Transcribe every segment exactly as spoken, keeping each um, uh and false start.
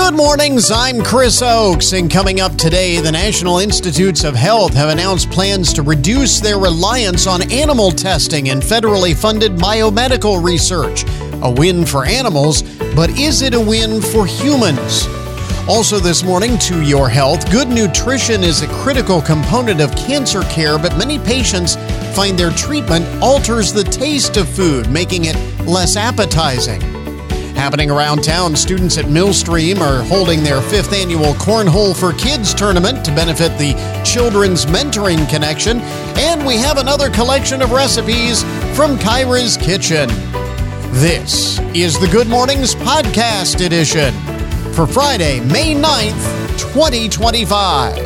Good mornings, I'm Chris Oakes, and coming up today, the National Institutes of Health have announced plans to reduce their reliance on animal testing and federally funded biomedical research. A win for animals, but is it a win for humans? Also this morning, to your health, good nutrition is a critical component of cancer care, but many patients find their treatment alters the taste of food, making it less appetizing. Happening around town, students at Millstream are holding their fifth annual Cornhole for Kids tournament to benefit the Children's Mentoring Connection. And we have another collection of recipes from Kyra's Kitchen. This is the Good Mornings Podcast Edition for Friday, May ninth, twenty twenty-five.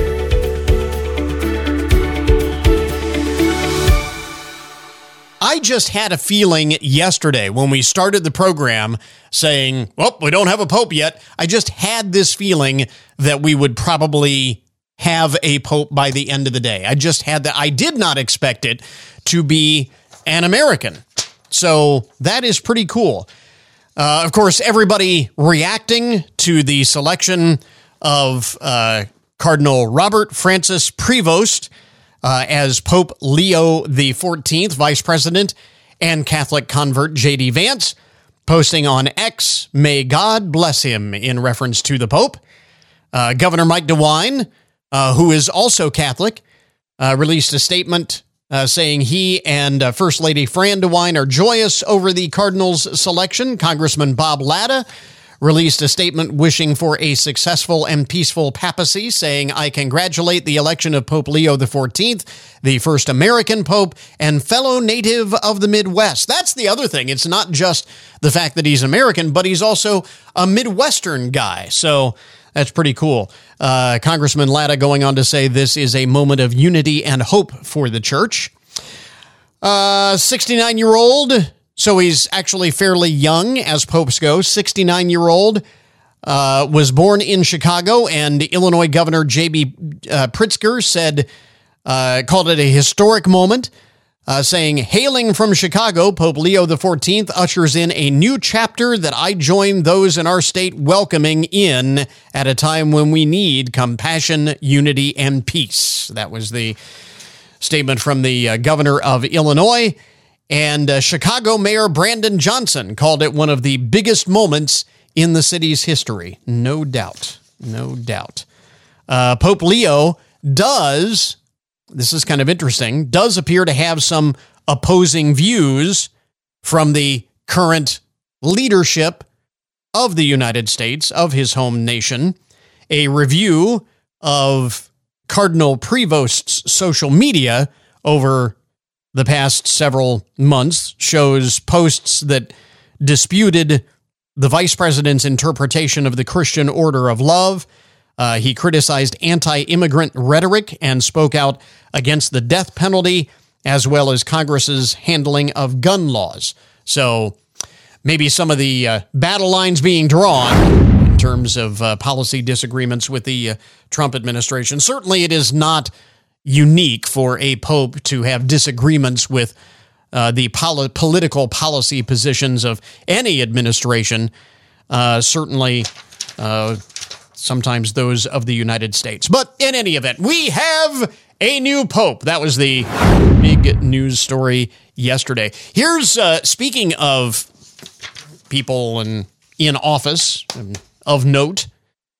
I just had a feeling yesterday when we started the program saying, well, we don't have a pope yet. I just had this feeling that we would probably have a pope by the end of the day. I just had that. I did not expect it to be an American. So that is pretty cool. Uh, of course, everybody reacting to the selection of uh, Cardinal Robert Francis Prevost Uh, as Pope Leo the fourteenth, Vice President, and Catholic convert J D Vance, posting on X, "May God bless him," in reference to the Pope. Uh, Governor Mike DeWine, uh, who is also Catholic, uh, released a statement uh, saying he and uh, First Lady Fran DeWine are joyous over the Cardinals' selection. Congressman Bob Latta released a statement wishing for a successful and peaceful papacy, saying, "I congratulate the election of Pope Leo the fourteenth, the first American pope and fellow native of the Midwest." That's the other thing. It's not just the fact that he's American, but he's also a Midwestern guy. So that's pretty cool. Uh, Congressman Latta going on to say this is a moment of unity and hope for the church. Uh, sixty-nine-year-old... So he's actually fairly young as popes go. sixty-nine-year-old uh, was born in Chicago, and Illinois Governor J B Uh, Pritzker said, uh, called it a historic moment, uh, saying, "Hailing from Chicago, Pope Leo the fourteenth ushers in a new chapter that I join those in our state welcoming in at a time when we need compassion, unity, and peace." That was the statement from the uh, governor of Illinois. And uh, Chicago Mayor Brandon Johnson called it one of the biggest moments in the city's history. No doubt. No doubt. Uh, Pope Leo does, this is kind of interesting, does appear to have some opposing views from the current leadership of the United States, of his home nation. A review of Cardinal Prevost's social media over the past several months shows posts that disputed the vice president's interpretation of the Christian order of love. Uh, he criticized anti-immigrant rhetoric and spoke out against the death penalty, as well as Congress's handling of gun laws. So maybe some of the uh, battle lines being drawn in terms of uh, policy disagreements with the uh, Trump administration. Certainly it is not unique for a pope to have disagreements with uh, the poli- political policy positions of any administration, uh, certainly uh, sometimes those of the United States. But in any event, we have a new pope. That was the big news story yesterday. Here's, uh, speaking of people in, in office of note,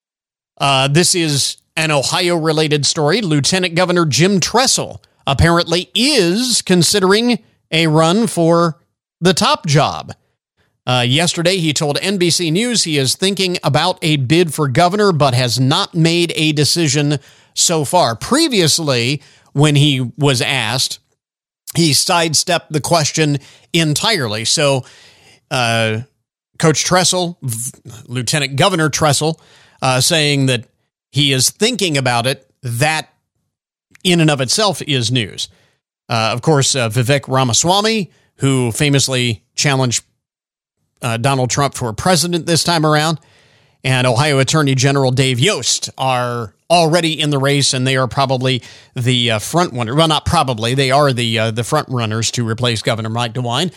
uh, this is an Ohio-related story. Lieutenant Governor Jim Tressel apparently is considering a run for the top job. Uh, yesterday, he told N B C News he is thinking about a bid for governor, but has not made a decision so far. Previously, when he was asked, he sidestepped the question entirely. So, uh, Coach Tressel, Lieutenant Governor Tressel, uh, saying that he is thinking about it, that in and of itself is news. Uh, of course, uh, Vivek Ramaswamy, who famously challenged uh, Donald Trump for president this time around, and Ohio Attorney General Dave Yost are already in the race, and they are probably the uh, front runner. Well, not probably. They are the uh, the front runners to replace Governor Mike DeWine.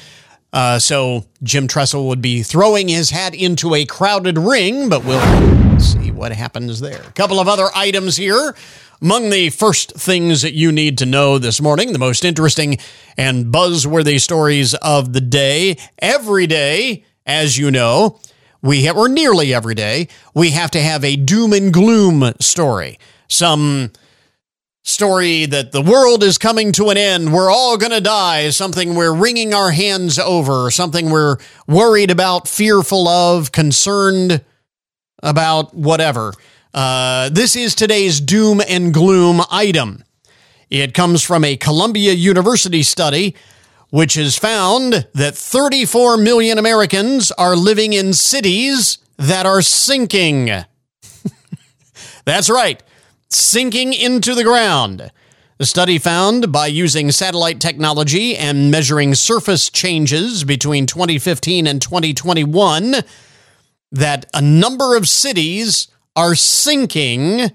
Uh, so Jim Tressel would be throwing his hat into a crowded ring, but we'll see what happens there. A couple of other items here. Among the first things that you need to know this morning, the most interesting and buzzworthy stories of the day. Every day, as you know, we have, or nearly every day, we have to have a doom and gloom story. Some story that the world is coming to an end, we're all going to die, something we're wringing our hands over, something we're worried about, fearful of, concerned about, whatever. Uh, this is today's doom and gloom item. It comes from a Columbia University study, which has found that thirty-four million Americans are living in cities that are sinking. That's right, sinking into the ground. The study found by using satellite technology and measuring surface changes between twenty fifteen and twenty twenty-one that a number of cities are sinking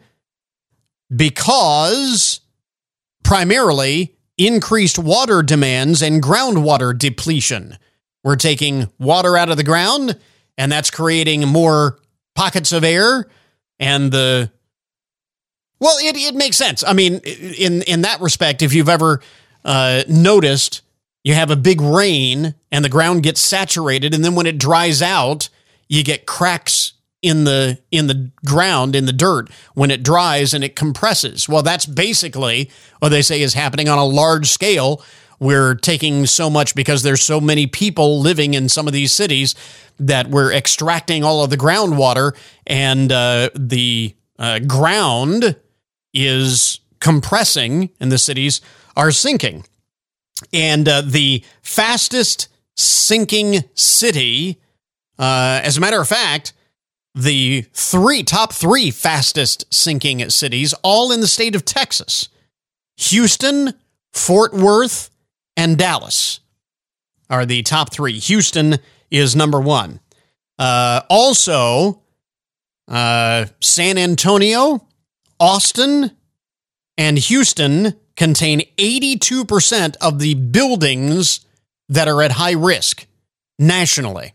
because primarily increased water demands and groundwater depletion. We're taking water out of the ground, and that's creating more pockets of air, and the well, it, it makes sense. I mean, in, in that respect, if you've ever uh, noticed, you have a big rain, and the ground gets saturated, and then when it dries out, you get cracks in the in the ground, in the dirt, when it dries and it compresses. Well, that's basically what they say is happening on a large scale. We're taking so much because there's so many people living in some of these cities that we're extracting all of the groundwater, and uh, the uh, ground is compressing and the cities are sinking. And uh, the fastest sinking city, uh, as a matter of fact, the three top three fastest sinking cities, all in the state of Texas: Houston, Fort Worth, and Dallas are the top three. Houston is number one. Uh, also, uh, San Antonio, Austin, and Houston contain eighty-two percent of the buildings that are at high risk nationally.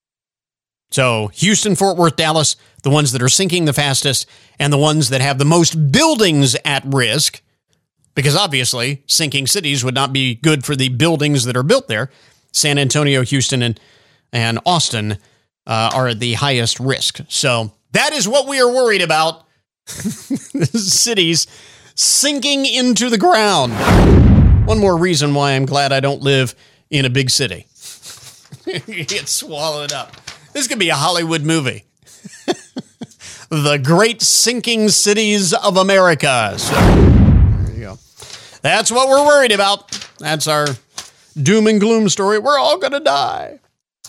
So Houston, Fort Worth, Dallas, the ones that are sinking the fastest, and the ones that have the most buildings at risk, because obviously sinking cities would not be good for the buildings that are built there. San Antonio, Houston, and, and Austin uh, are at the highest risk. So that is what we are worried about. Cities sinking into the ground. One more reason why I'm glad I don't live in a big city. Get swallowed up. This could be a Hollywood movie. The Great Sinking Cities of America. So, there you go. That's what we're worried about. That's our doom and gloom story. We're all going to die.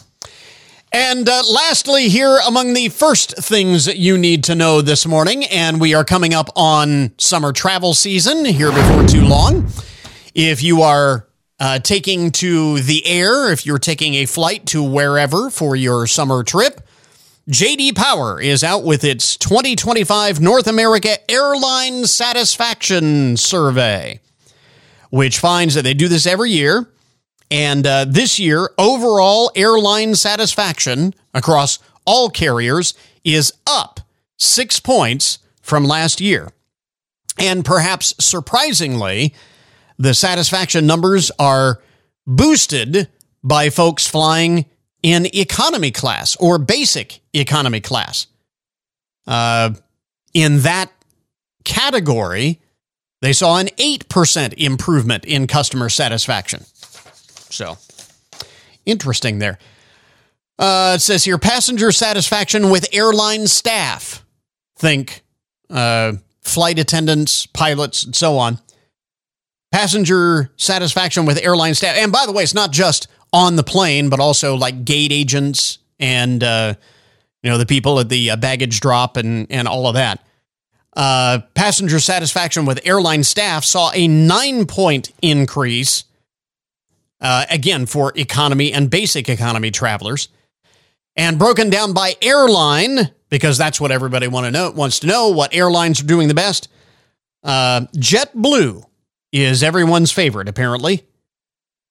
And uh, lastly, here among the first things that you need to know this morning, and we are coming up on summer travel season here before too long. If you are Uh, taking to the air, if you're taking a flight to wherever for your summer trip, J D Power is out with its twenty twenty-five North America Airline Satisfaction Survey, which finds that they do this every year. And uh, this year, overall airline satisfaction across all carriers is up six points from last year. And perhaps surprisingly, the satisfaction numbers are boosted by folks flying in economy class or basic economy class. Uh, in that category, they saw an eight percent improvement in customer satisfaction. So, interesting there. Uh, it says here, passenger satisfaction with airline staff. Think uh, flight attendants, pilots, and so on. Passenger satisfaction with airline staff. And by the way, it's not just on the plane, but also like gate agents and, uh, you know, the people at the uh, baggage drop and, and all of that. Uh, passenger satisfaction with airline staff saw a nine-point increase, uh, again, for economy and basic economy travelers. And broken down by airline, because that's what everybody want to know, wants to know, what airlines are doing the best. Uh, JetBlue is everyone's favorite, apparently.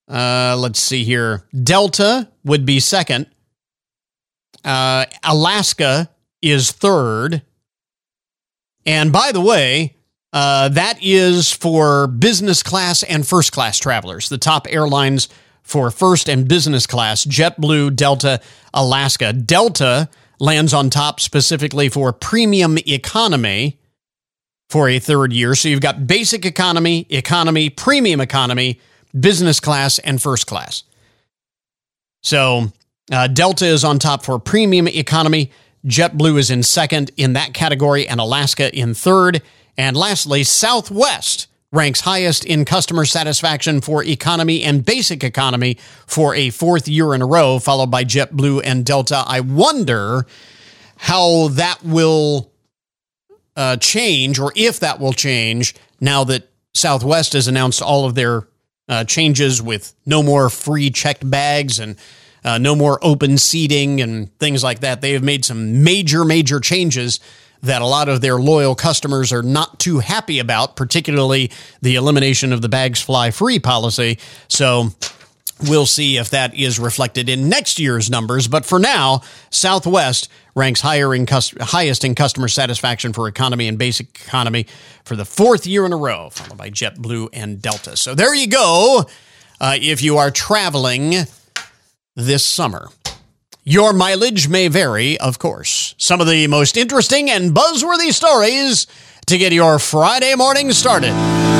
Uh, let's see here. Delta would be second. Uh, Alaska is third. And by the way, uh, that is for business class and first class travelers. The top airlines for first and business class: JetBlue, Delta, Alaska. Delta lands on top specifically for premium economy for a third year. So you've got basic economy, economy, premium economy, business class, and first class. So uh, Delta is on top for premium economy. JetBlue is in second in that category, and Alaska in third. And lastly, Southwest ranks highest in customer satisfaction for economy and basic economy for a fourth year in a row, followed by JetBlue and Delta. I wonder how that will uh, change, or if that will change, now that Southwest has announced all of their uh, changes with no more free checked bags and uh, no more open seating and things like that. They have made some major, major changes that a lot of their loyal customers are not too happy about, particularly the elimination of the bags fly free policy. So we'll see if that is reflected in next year's numbers. But for now, Southwest ranks higher in cus- highest in customer satisfaction for economy and basic economy for the fourth year in a row, followed by JetBlue and Delta. So there you go, uh, if you are traveling this summer. Your mileage may vary, of course. Some of the most interesting and buzzworthy stories to get your Friday morning started.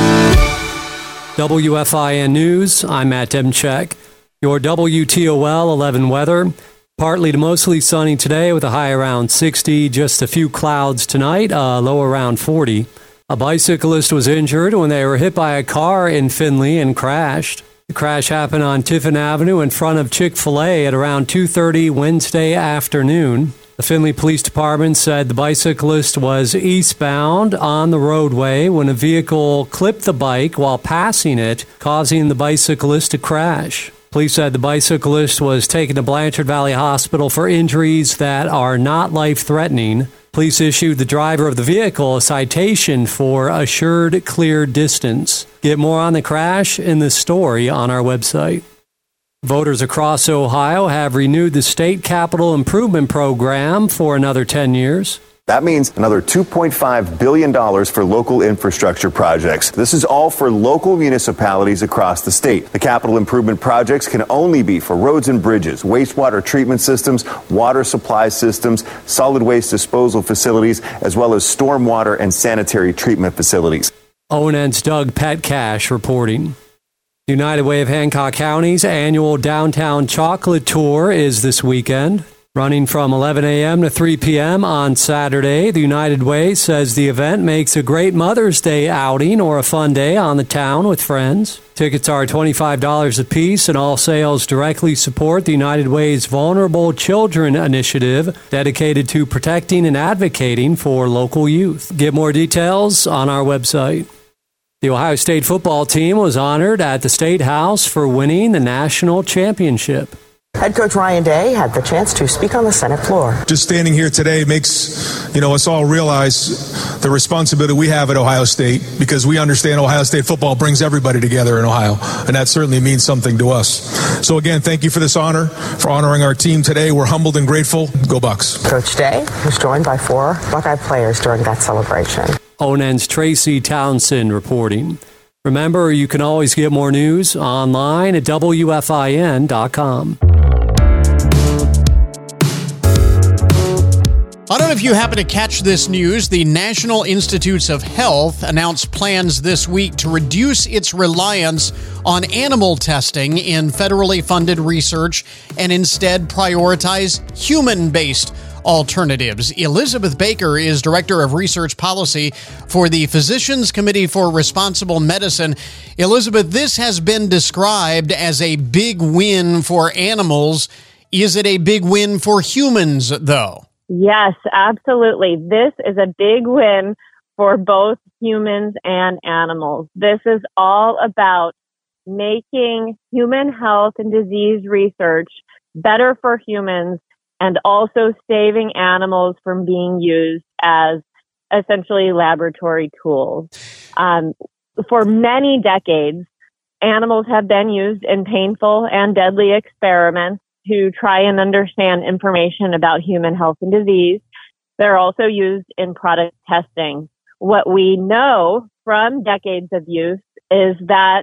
W F I N News, I'm Matt Demchek. Your W T O L eleven weather. Partly to mostly sunny today with a high around sixty. Just a few clouds tonight, a low around forty. A bicyclist was injured when they were hit by a car in Findlay and crashed. The crash happened on Tiffin Avenue in front of Chick-fil-A at around two thirty Wednesday afternoon. The Findlay Police Department said the bicyclist was eastbound on the roadway when a vehicle clipped the bike while passing it, causing the bicyclist to crash. Police said the bicyclist was taken to Blanchard Valley Hospital for injuries that are not life-threatening. Police issued the driver of the vehicle a citation for assured clear distance. Get more on the crash in this story on our website. Voters across Ohio have renewed the State Capital Improvement Program for another ten years. That means another two point five billion dollars for local infrastructure projects. This is all for local municipalities across the state. The capital improvement projects can only be for roads and bridges, wastewater treatment systems, water supply systems, solid waste disposal facilities, as well as stormwater and sanitary treatment facilities. O N N's Doug Petcash reporting. United Way of Hancock County's annual Downtown Chocolate Tour is this weekend. Running from eleven a.m. to three p.m. on Saturday, the United Way says the event makes a great Mother's Day outing or a fun day on the town with friends. Tickets are twenty-five dollars a piece, and all sales directly support the United Way's Vulnerable Children Initiative, dedicated to protecting and advocating for local youth. Get more details on our website. The Ohio State football team was honored at the State House for winning the national championship. Head coach Ryan Day had the chance to speak on the Senate floor. Just standing here today makes, you know, us all realize the responsibility we have at Ohio State, because we understand Ohio State football brings everybody together in Ohio, and that certainly means something to us. So again, thank you for this honor, for honoring our team today. We're humbled and grateful. Go Bucks. Coach Day was joined by four Buckeye players during that celebration. O N N's Tracy Townsend reporting. Remember, you can always get more news online at W F I N dot com. I don't know if you happen to catch this news. The National Institutes of Health announced plans this week to reduce its reliance on animal testing in federally funded research and instead prioritize human-based alternatives. Elizabeth Baker is Director of Research Policy for the Physicians Committee for Responsible Medicine. Elizabeth, this has been described as a big win for animals. Is it a big win for humans, though? Yes, absolutely. This is a big win for both humans and animals. This is all about making human health and disease research better for humans and also saving animals from being used as essentially laboratory tools. Um, for many decades, animals have been used in painful and deadly experiments to try and understand information about human health and disease. They're also used in product testing. What we know from decades of use is that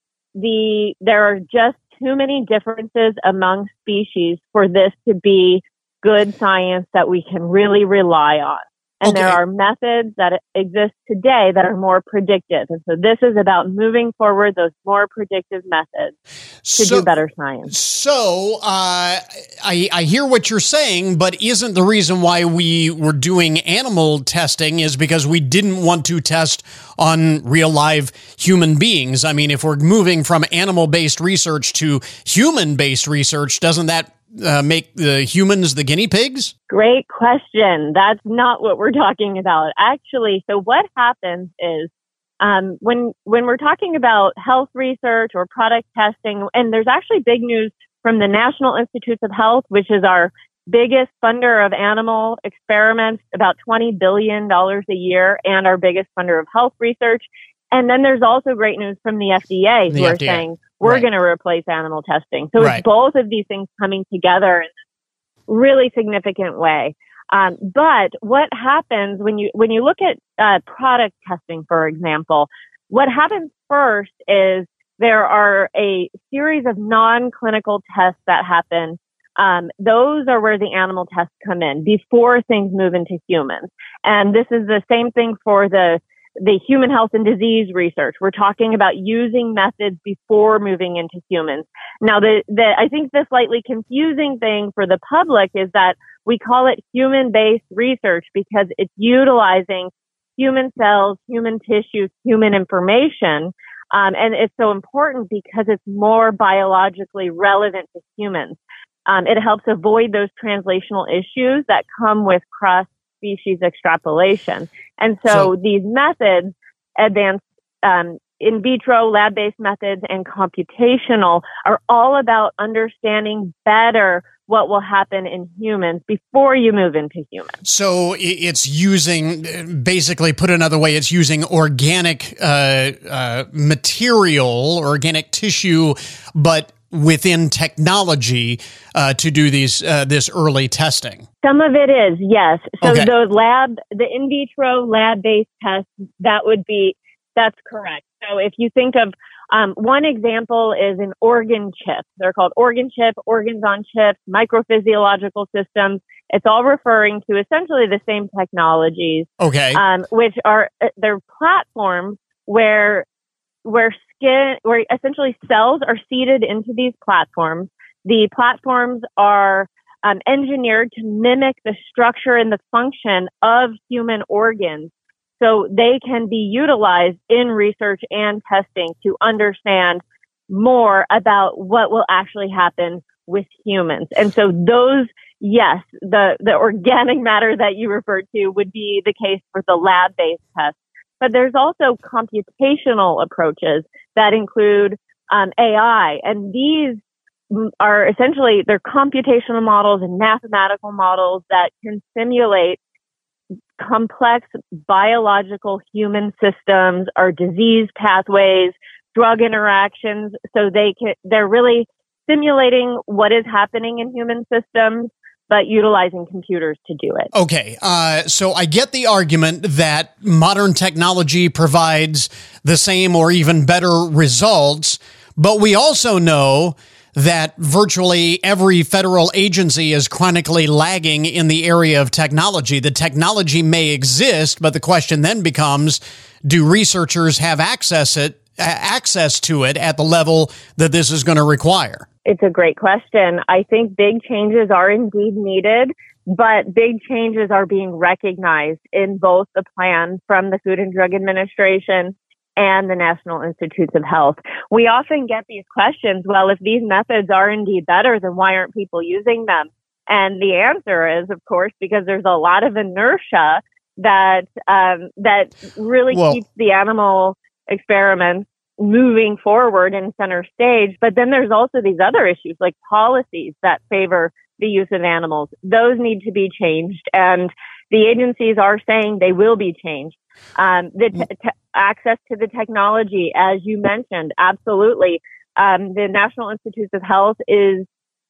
the there are just too many differences among species for this to be good science that we can really rely on. And Okay. there are methods that exist today that are more predictive. And so this is about moving forward those more predictive methods to So- do better science. So uh, I, I hear what you're saying, but isn't the reason why we were doing animal testing is because we didn't want to test on real live human beings? I mean, if we're moving from animal-based research to human-based research, doesn't that uh, make the humans the guinea pigs? Great question. That's not what we're talking about. Actually, so what happens is um, when when we're talking about health research or product testing, and there's actually big news from the National Institutes of Health, which is our biggest funder of animal experiments, about twenty billion dollars a year, and our biggest funder of health research. And then there's also great news from the F D A, The who F are D A. saying we're Right. going to replace animal testing. So Right. it's both of these things coming together in a really significant way. Um, but what happens when you when you look at uh, product testing, for example, what happens first is there are a series of non-clinical tests that happen. Um, those are where the animal tests come in before things move into humans. And this is the same thing for the the human health and disease research. We're talking about using methods before moving into humans. Now, the, the I think the slightly confusing thing for the public is that we call it human-based research because it's utilizing human cells, human tissues, human information. Um, and it's so important because it's more biologically relevant to humans. Um, it helps avoid those translational issues that come with cross-species extrapolation. And so, So- these methods, advanced um, in vitro, lab-based methods, and computational, are all about understanding better what will happen in humans before you move into humans. So i- it's using, basically put another way, it's using organic uh, uh, material, organic tissue, but within technology uh, to do these uh, this early testing. Some of it is, yes. So Okay. those lab, the in vitro lab-based tests, that would be, that's correct. So if you think of um, one example is an organ chip. They're called organ chip, organs on chips, microphysiological systems. It's all referring to essentially the same technologies, Okay. um, which are uh, they're platforms where where skin, where essentially cells are seeded into these platforms. The platforms are um, engineered to mimic the structure and the function of human organs, so they can be utilized in research and testing to understand more about what will actually happen with humans. And so those, yes, the, the organic matter that you referred to would be the case for the lab-based tests. But there's also computational approaches that include um, A I. And these are essentially, they're computational models and mathematical models that can simulate complex biological human systems or disease pathways, drug interactions. So they can, they're really simulating what is happening in human systems, but utilizing computers to do it. Okay, uh, so I get the argument that modern technology provides the same or even better results, but we also know that virtually every federal agency is chronically lagging in the area of technology. The technology may exist, but the question then becomes, do researchers have access it, access to it at the level that this is going to require? It's a great question. I think big changes are indeed needed, but big changes are being recognized in both the plan from the Food and Drug Administration and the National Institutes of Health. We often get these questions, well, if these methods are indeed better, then why aren't people using them? And the answer is, of course, because there's a lot of inertia that um, that really Well- keeps the animal experiments moving forward in center stage. But then there's also these other issues like policies that favor the use of animals. Those need to be changed. And the agencies are saying they will be changed. Um, the t- t- access to the technology, as you mentioned, absolutely. Um, the National Institutes of Health is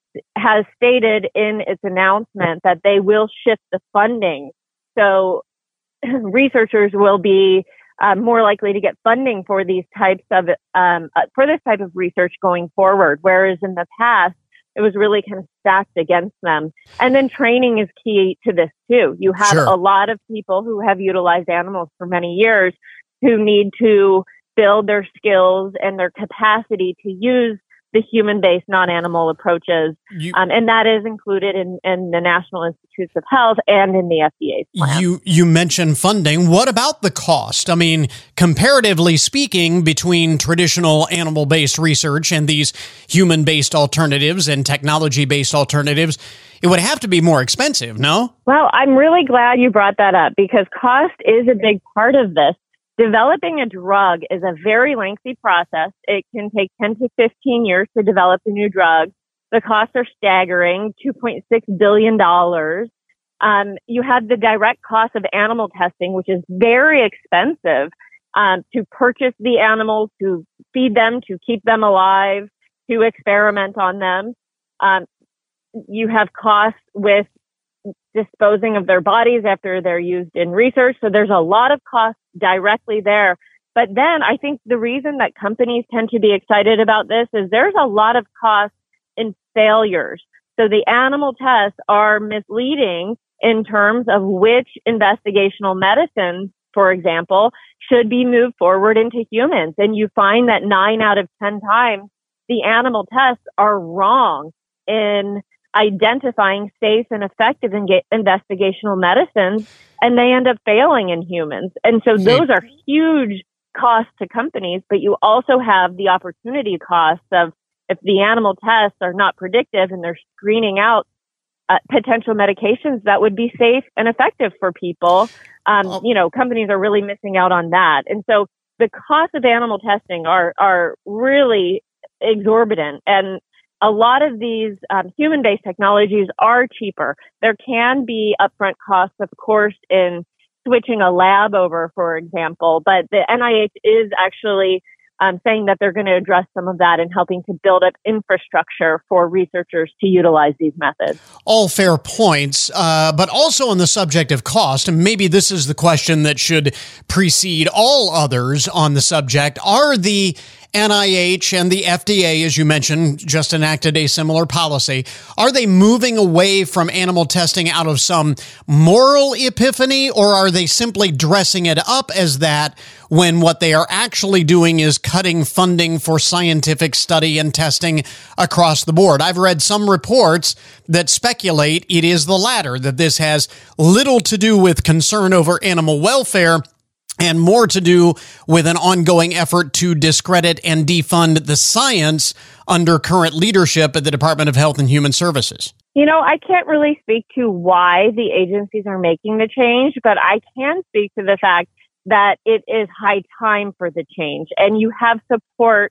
has stated in its announcement that they will shift the funding. So researchers will be uh, more likely to get funding for these types of um, uh, for this type of research going forward, whereas in the past it was really kind of stacked against them. And then training is key to this too. You have Sure. a lot of people who have utilized animals for many years who need to build their skills and their capacity to use the human-based non-animal approaches. You, Um, and that is included in, in the National Institutes of Health and in the F D A's plan. you you mentioned funding. What about the cost? I mean, comparatively speaking, between traditional animal-based research and these human-based alternatives and technology-based alternatives, it would have to be more expensive, no? Well, I'm really glad you brought that up because cost is a big part of this. Developing a drug is a very lengthy process. It can take ten to fifteen years to develop a new drug. The costs are staggering, two point six billion dollars. Um, you have the direct cost of animal testing, which is very expensive, um, to purchase the animals, to feed them, to keep them alive, to experiment on them. Um, you have costs with disposing of their bodies after they're used in research. So there's a lot of costs directly there. But then I think the reason that companies tend to be excited about this is there's a lot of costs in failures. So the animal tests are misleading in terms of which investigational medicines, for example, should be moved forward into humans. And you find that nine out of ten times the animal tests are wrong in identifying safe and effective inga- investigational medicines, and they end up failing in humans. And so those are huge costs to companies, but you also have the opportunity costs of if the animal tests are not predictive and they're screening out uh, potential medications that would be safe and effective for people, um, Oh. you know, companies are really missing out on that. And so the costs of animal testing are are really exorbitant. And a lot of these um, human-based technologies are cheaper. There can be upfront costs, of course, in switching a lab over, for example, but the N I H is actually um, saying that they're going to address some of that and helping to build up infrastructure for researchers to utilize these methods. All fair points, uh, but also on the subject of cost, and maybe this is the question that should precede all others on the subject, are the N I H and the F D A, as you mentioned, just enacted a similar policy. Are they moving away from animal testing out of some moral epiphany, or are they simply dressing it up as that when what they are actually doing is cutting funding for scientific study and testing across the board? I've read some reports that speculate it is the latter, that this has little to do with concern over animal welfare and more to do with an ongoing effort to discredit and defund the science under current leadership at the Department of Health and Human Services. You know, I can't really speak to why the agencies are making the change, but I can speak to the fact that it is high time for the change. And you have support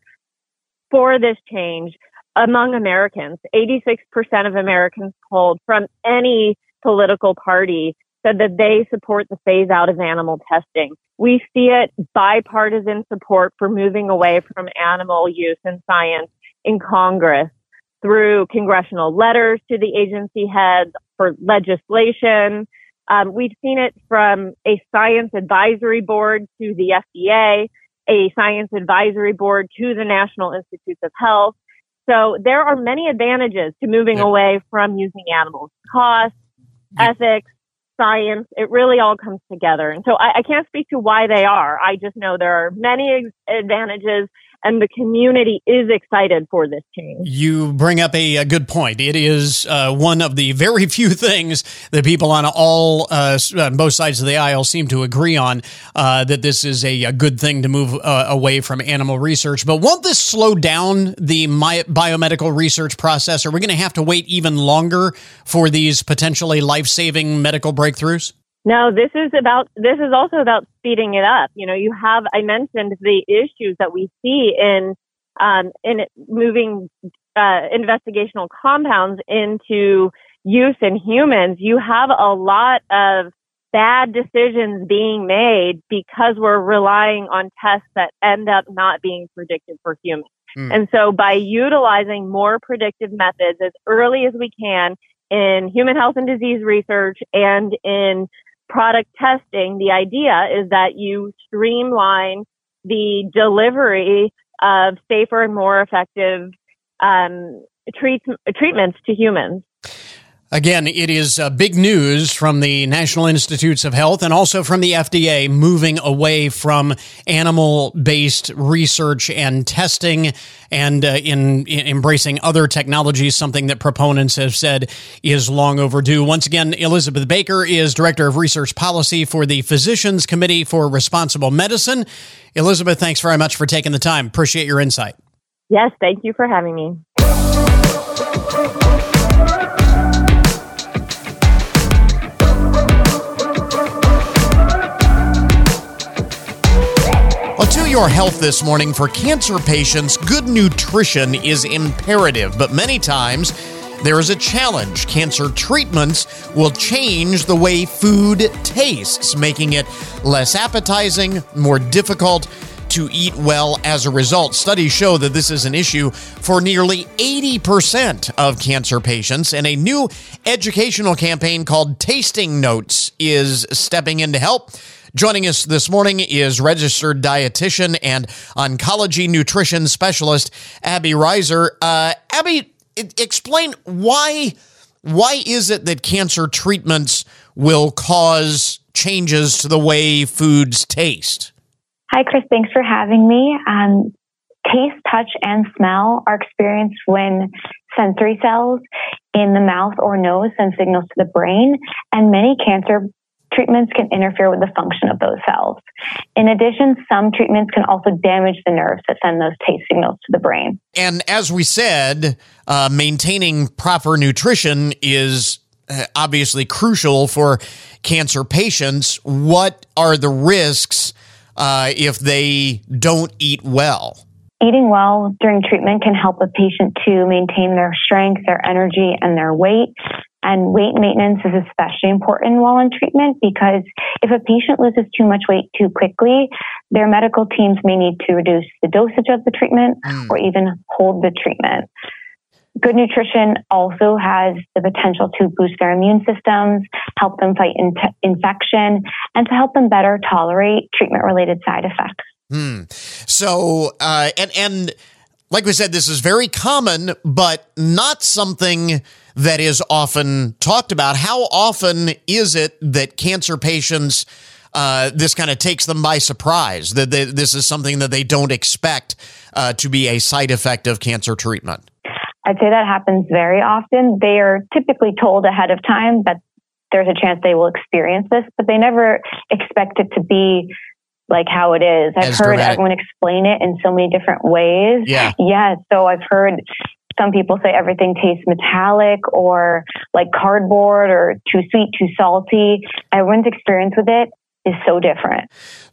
for this change among Americans. eighty-six percent of Americans polled from any political party said that they support the phase out of animal testing. We see it bipartisan support for moving away from animal use in science in Congress through congressional letters to the agency heads for legislation. Um, we've seen it from a science advisory board to the F D A, a science advisory board to the National Institutes of Health. So there are many advantages to moving Yeah. away from using animals. Cost, Yeah. ethics, science, it really all comes together. And so I, I can't speak to why they are. I just know there are many ex- advantages, and the community is excited for this change. You bring up a, a good point. It is uh, one of the very few things that people on all uh, on both sides of the aisle seem to agree on, uh, that this is a, a good thing to move uh, away from animal research. But won't this slow down the my, biomedical research process? Are we going to have to wait even longer for these potentially life-saving medical breakthroughs? No, this is about, this is also about speeding it up. You know, you have, I mentioned the issues that we see in, um, in moving, uh, investigational compounds into use in humans. You have a lot of bad decisions being made because we're relying on tests that end up not being predictive for humans. Mm. And so by utilizing more predictive methods as early as we can in human health and disease research and in product testing, the idea is that you streamline the delivery of safer and more effective um, treat- treatments to humans. Again, it is uh, big news from the National Institutes of Health and also from the F D A, moving away from animal-based research and testing and uh, in, in embracing other technologies, something that proponents have said is long overdue. Once again, Elizabeth Baker is Director of Research Policy for the Physicians Committee for Responsible Medicine. Elizabeth, thanks very much for taking the time. Appreciate your insight. Yes, thank you for having me. Well, to your health this morning, for cancer patients, good nutrition is imperative, but many times there is a challenge. Cancer treatments will change the way food tastes, making it less appetizing, more difficult to eat well as a result. Studies show that this is an issue for nearly eighty percent of cancer patients, and a new educational campaign called Tasting Notes is stepping in to help. Joining us this morning is registered dietitian and oncology nutrition specialist Abby Reiser. Uh, Abby, it, explain why why is it that cancer treatments will cause changes to the way foods taste? Hi, Chris. Thanks for having me. Um, taste, touch, and smell are experienced when sensory cells in the mouth or nose send signals to the brain, and many cancer treatments can interfere with the function of those cells. In addition, some treatments can also damage the nerves that send those taste signals to the brain. And as we said, uh, maintaining proper nutrition is uh, obviously crucial for cancer patients. What are the risks uh, if they don't eat well? Eating well during treatment can help a patient to maintain their strength, their energy, and their weight. And weight maintenance is especially important while in treatment because if a patient loses too much weight too quickly, their medical teams may need to reduce the dosage of the treatment mm. or even hold the treatment. Good nutrition also has the potential to boost their immune systems, help them fight in- infection, and to help them better tolerate treatment-related side effects. Hmm. So, uh, and, and like we said, this is very common, but not something that is often talked about. How often is it that cancer patients, uh, this kind of takes them by surprise, that they, this is something that they don't expect uh, to be a side effect of cancer treatment? I'd say that happens very often. They are typically told ahead of time that there's a chance they will experience this, but they never expect it to be like how it is. I've As heard dramatic. everyone explain it in so many different ways. Yeah. Yeah. So I've heard some people say everything tastes metallic or like cardboard or too sweet, too salty. Everyone's experience with it is so different.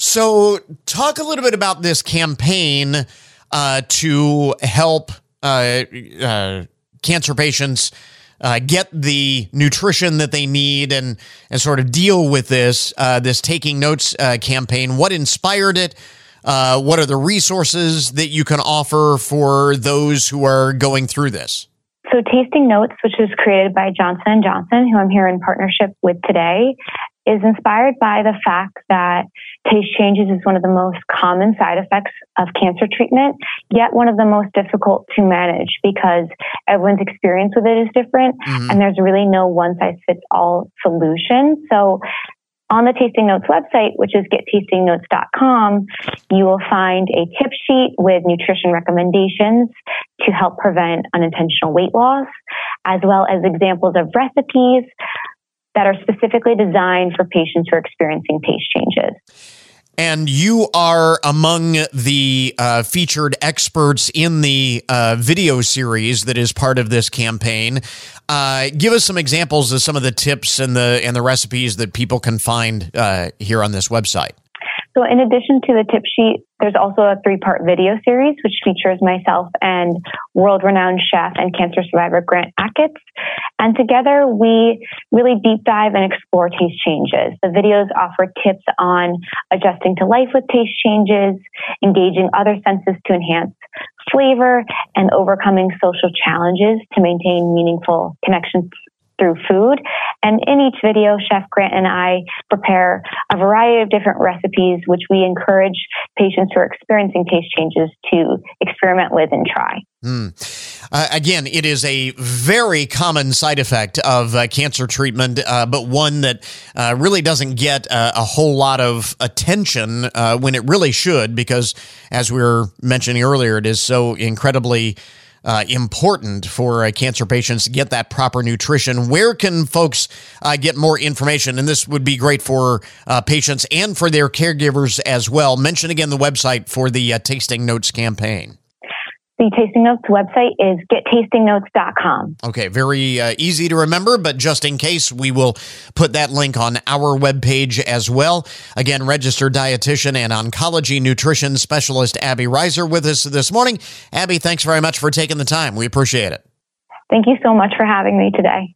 So talk a little bit about this campaign uh, to help uh, uh, cancer patients Uh, get the nutrition that they need and and sort of deal with this uh, this Taking Notes uh, campaign. What inspired it? Uh, what are the resources that you can offer for those who are going through this? So Tasting Notes, which was created by Johnson and Johnson, who I'm here in partnership with today, is inspired by the fact that taste changes is one of the most common side effects of cancer treatment, yet one of the most difficult to manage because everyone's experience with it is different, mm-hmm. and there's really no one-size-fits-all solution. So on the Tasting Notes website, which is get tasting notes dot com, you will find a tip sheet with nutrition recommendations to help prevent unintentional weight loss, as well as examples of recipes that are specifically designed for patients who are experiencing taste changes. And you are among the uh, featured experts in the uh, video series that is part of this campaign. Uh, give us some examples of some of the tips and the and the recipes that people can find uh, here on this website. So in addition to the tip sheet, there's also a three-part video series, which features myself and world-renowned chef and cancer survivor Grant Achatz. And together, we really deep dive and explore taste changes. The videos offer tips on adjusting to life with taste changes, engaging other senses to enhance flavor, and overcoming social challenges to maintain meaningful connections through food. And in each video, Chef Grant and I prepare a variety of different recipes, which we encourage patients who are experiencing taste changes to experiment with and try. Mm. Uh, again, it is a very common side effect of uh, cancer treatment, uh, but one that uh, really doesn't get uh, a whole lot of attention uh, when it really should, because as we were mentioning earlier, it is so incredibly Uh, important for uh, cancer patients to get that proper nutrition. Where can folks uh, get more information? And this would be great for uh, patients and for their caregivers as well. Mention again the website for the uh, Tasting Notes campaign. The Tasting Notes website is get tasting notes dot com. Okay, very uh, easy to remember, but just in case, we will put that link on our webpage as well. Again, registered dietitian and oncology nutrition specialist Abby Reiser with us this morning. Abby, thanks very much for taking the time. We appreciate it. Thank you so much for having me today.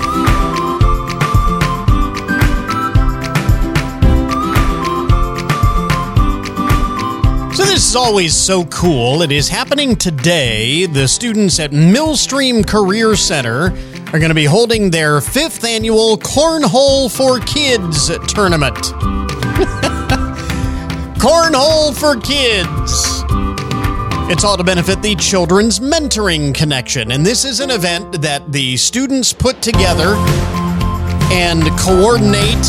So this is always so cool. It is happening today. The students at Millstream Career Center are going to be holding their fifth annual Cornhole for Kids tournament. Cornhole for Kids. It's all to benefit the Children's Mentoring Connection. And this is an event that the students put together and coordinate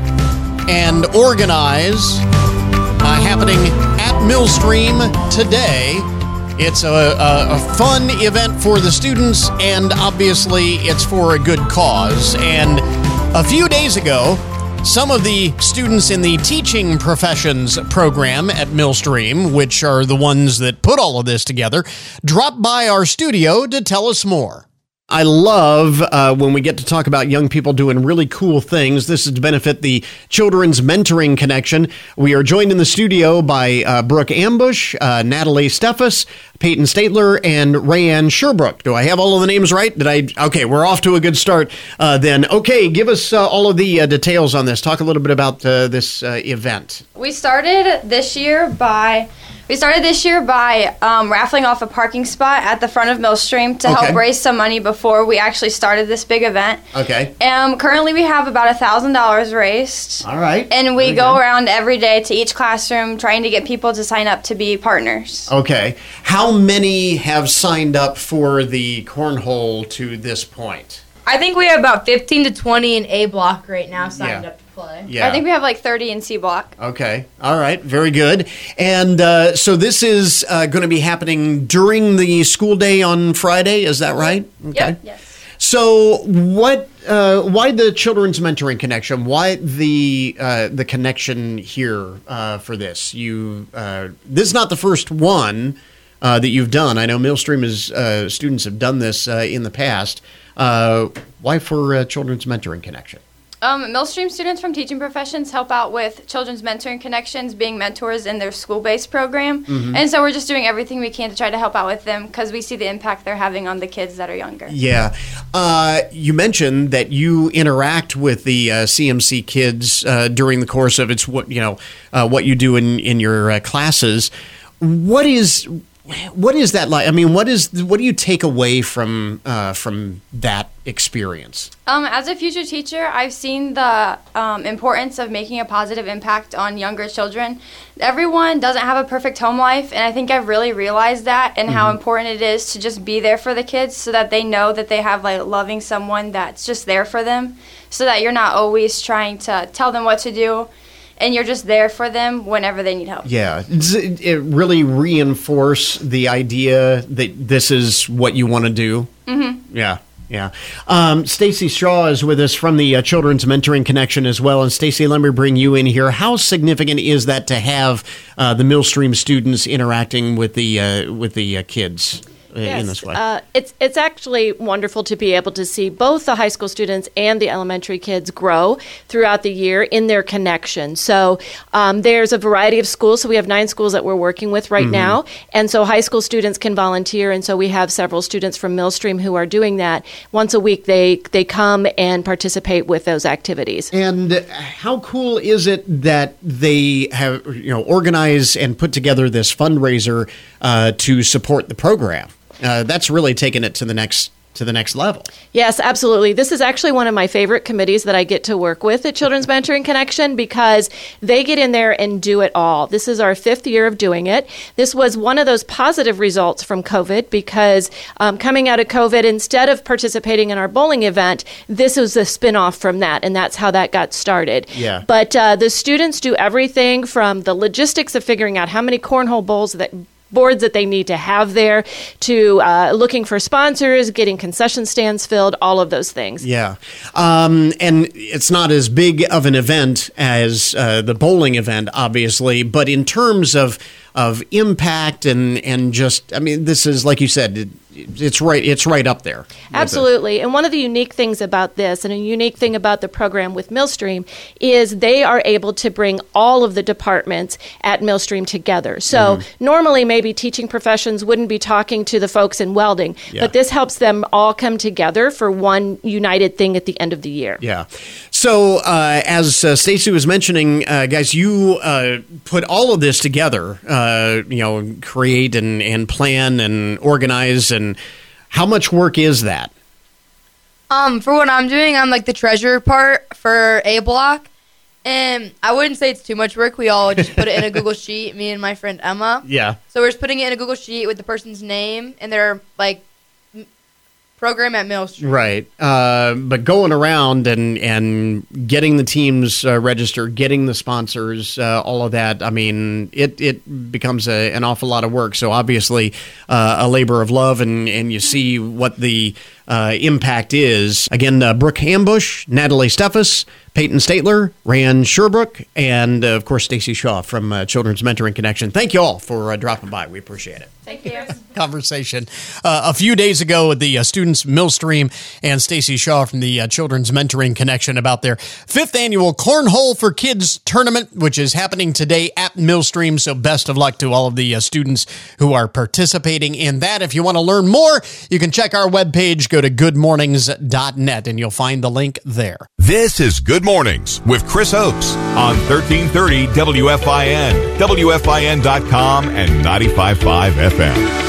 and organize, uh, happening at Millstream today. It's a, a, a fun event for the students, and obviously it's for a good cause. And a few days ago, some of the students in the teaching professions program at Millstream, which are the ones that put all of this together, dropped by our studio to tell us more. I love uh, when we get to talk about young people doing really cool things. This is to benefit the Children's Mentoring Connection. We are joined in the studio by uh, Brooke Ambush, uh, Natalie Steffes, Peyton Statler, and Rayanne Sherbrooke. Do I have all of the names right? Did I? Okay, we're off to a good start uh, then. Okay, give us uh, all of the uh, details on this. Talk a little bit about uh, this uh, event. We started this year by... We started this year by um, raffling off a parking spot at the front of Millstream to Okay. help raise some money before we actually started this big event. Okay. Um, currently, we have about one thousand dollars raised. All right. And we Very go good. around every day to each classroom trying to get people to sign up to be partners. Okay. How many have signed up for the cornhole to this point? I think we have about fifteen to twenty in A block right now signed Yeah. up to play. Yeah. I think we have like thirty in C block. Okay. All right. Very good. And uh, so this is uh, going to be happening during the school day on Friday. Is that right? Okay. Yep. Yes. So what? Uh, why the Children's Mentoring Connection? Why the uh, the connection here uh, for this? You uh, this is not the first one uh, that you've done. I know Millstream is uh, students have done this uh, in the past. Uh, why for uh, Children's Mentoring Connection? Um, Millstream students from teaching professions help out with Children's Mentoring Connections, being mentors in their school-based program. Mm-hmm. And so we're just doing everything we can to try to help out with them because we see the impact they're having on the kids that are younger. Yeah. Uh, you mentioned that you interact with the uh, C M C kids uh, during the course of it's what you know uh, what you do in in your uh, classes. What is what is that like? I mean, what is what do you take away from uh, from that experience? Um, as a future teacher, I've seen the um, importance of making a positive impact on younger children. Everyone doesn't have a perfect home life, and I think I've really realized that and mm-hmm. how important it is to just be there for the kids so that they know that they have like loving someone that's just there for them, so that you're not always trying to tell them what to do. And you're just there for them whenever they need help. Yeah. It it really reinforce the idea that this is what you want to do. Mm-hmm. Yeah. Yeah. Um, Stacy Shaw is with us from the uh, Children's Mentoring Connection as well. And Stacy, let me bring you in here. How significant is that to have uh, the Millstream students interacting with the uh, with the uh, kids uh, yes, in this way. Uh, it's it's actually wonderful to be able to see both the high school students and the elementary kids grow throughout the year in their connection. So um, there's a variety of schools. So we have nine schools that we're working with right mm-hmm. now. And so high school students can volunteer. And so we have several students from Millstream who are doing that. Once a week, they, they come and participate with those activities. And how cool is it that they have, you know, organized and put together this fundraiser uh, to support the program? Uh, that's really taken it to the next to the next level. Yes, absolutely. This is actually one of my favorite committees that I get to work with at Children's Mentoring Connection because they get in there and do it all. This is our fifth year of doing it. This was one of those positive results from COVID because um, coming out of COVID, instead of participating in our bowling event, this was a spinoff from that, and that's how that got started. Yeah. But uh, the students do everything from the logistics of figuring out how many cornhole bowls that boards that they need to have there, to uh, looking for sponsors, getting concession stands filled, all of those things. Yeah. Um, and it's not as big of an event as uh, the bowling event, obviously, but in terms of of impact and, and just, I mean, this is, like you said, it, it's right it's right up there. Absolutely. And one of the unique things about this, and a unique thing about the program with Millstream, is they are able to bring all of the departments at Millstream together. So mm-hmm. normally maybe teaching professions wouldn't be talking to the folks in welding, yeah. but this helps them all come together for one united thing at the end of the year. Yeah. So uh, as uh, Stacey was mentioning, uh, guys, you uh, put all of this together, uh, you know, create and, and plan and organize, and how much work is that? Um, for what I'm doing, I'm like the treasurer part for A Block, and I wouldn't say it's too much work. We all just put it in a Google Sheet, me and my friend Emma. Yeah. So we're just putting it in a Google Sheet with the person's name and their like program at Millstream. Right. Uh, but going around and, and getting the teams uh, registered, getting the sponsors, uh, all of that, I mean, it, it becomes a, an awful lot of work. So obviously uh, a labor of love, and, and you see what the uh, impact is. Again, uh, Brooke Ambush, Natalie Steffes, Peyton Statler, Rand Sherbrooke, and, uh, of course, Stacey Shaw from uh, Children's Mentoring Connection. Thank you all for uh, dropping by. We appreciate it. Thank you. Conversation uh, a few days ago with the uh, students Millstream and Stacey Shaw from the uh, Children's Mentoring Connection about their fifth annual Cornhole for Kids tournament, which is happening today at Millstream. So best of luck to all of the uh, students who are participating in that. If you want to learn more, you can check our webpage. Go to good mornings dot net and you'll find the link there. This is Good Mornings with Chris Oakes on thirteen thirty W F I N, W F I N dot com, and ninety-five point five F M.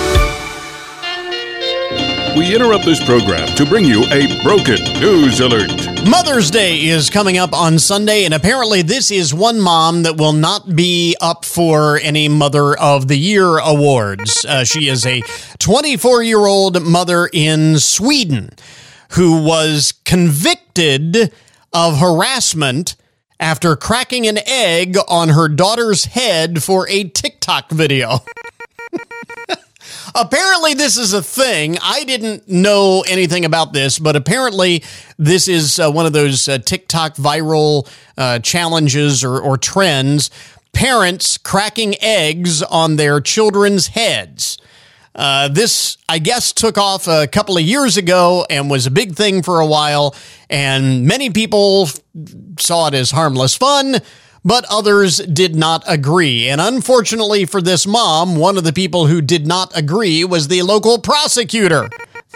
We interrupt this program to bring you a broken news alert. Mother's Day is coming up on Sunday, and apparently this is one mom that will not be up for any Mother of the Year awards. Uh, she is a twenty-four-year-old mother in Sweden who was convicted of harassment after cracking an egg on her daughter's head for a TikTok video. Apparently, this is a thing. I didn't know anything about this, but apparently this is uh, one of those uh, TikTok viral uh, challenges or, or trends. Parents cracking eggs on their children's heads. Uh, this, I guess, took off a couple of years ago and was a big thing for a while, and many people saw it as harmless fun, but others did not agree. And unfortunately for this mom, one of the people who did not agree was the local prosecutor.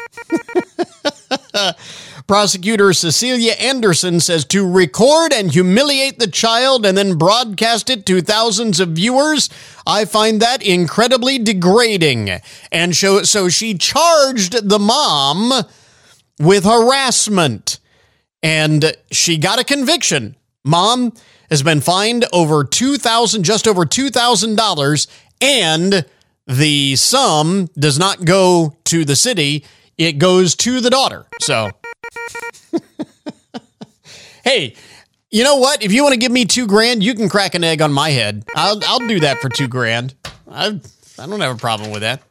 Prosecutor Cecilia Anderson says to record and humiliate the child and then broadcast it to thousands of viewers, I find that incredibly degrading. And so, so she charged the mom with harassment, and she got a conviction. Mom has been fined over two thousand, just over two thousand dollars, and the sum does not go to the city; it goes to the daughter. So, hey, you know what? If you want to give me two grand, you can crack an egg on my head. I'll I'll do that for two grand. I I don't have a problem with that.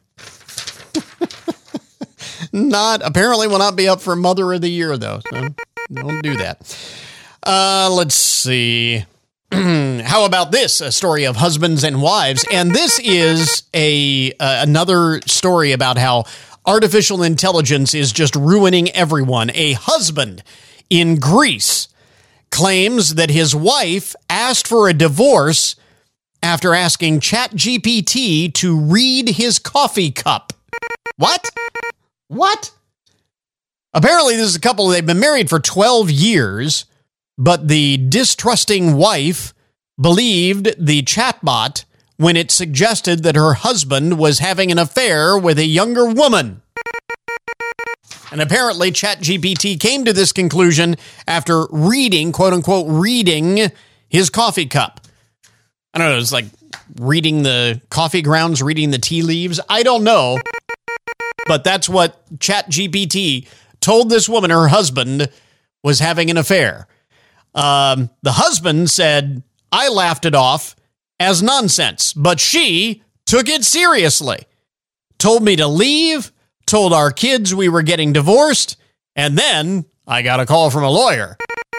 Not apparently will not be up for Mother of the Year though. So don't do that. Uh, let's see. How about this? A story of husbands and wives. And this is a uh, another story about how artificial intelligence is just ruining everyone. A husband in Greece claims that his wife asked for a divorce after asking ChatGPT to read his coffee cup. What? What? Apparently, this is a couple, they've been married for twelve years, but the distrusting wife believed the chatbot when it suggested that her husband was having an affair with a younger woman. And apparently ChatGPT came to this conclusion after reading, quote unquote, reading his coffee cup. I don't know, it's like reading the coffee grounds, reading the tea leaves. I don't know. But that's what ChatGPT told this woman her husband was having an affair. Um, the husband said, I laughed it off as nonsense, but she took it seriously. Told me to leave, told our kids we were getting divorced, and then I got a call from a lawyer.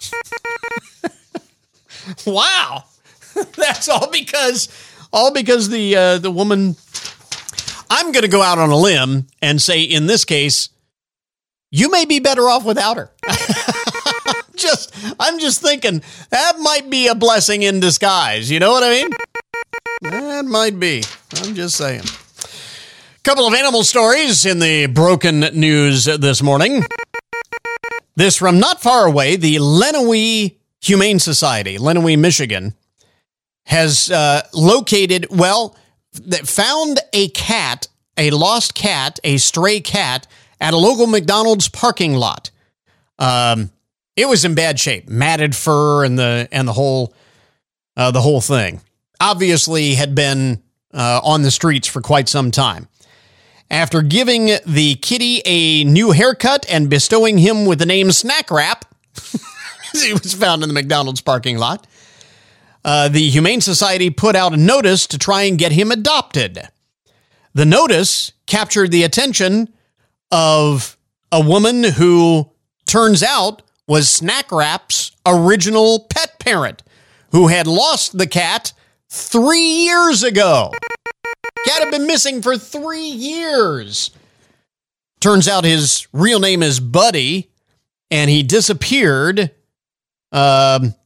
Wow. That's all because all because the uh, the woman, I'm going to go out on a limb and say in this case, you may be better off without her. Just, I'm just thinking that might be a blessing in disguise. You know what I mean? That might be. I'm just saying. Couple of animal stories in the broken news this morning. This from not far away, the Lenawee Humane Society, Lenawee, Michigan, has uh, located, well, found a cat, a lost cat, a stray cat at a local McDonald's parking lot. Um, it was in bad shape, matted fur and the and the whole uh, the whole thing. Obviously, had been uh, on the streets for quite some time. After giving the kitty a new haircut and bestowing him with the name Snack Wrap, he was found in the McDonald's parking lot. Uh, the Humane Society put out a notice to try and get him adopted. The notice captured the attention of a woman who turns out was Snack Wrap's original pet parent, who had lost the cat three years ago. Cat had been missing for three years. Turns out his real name is Buddy, and he disappeared um,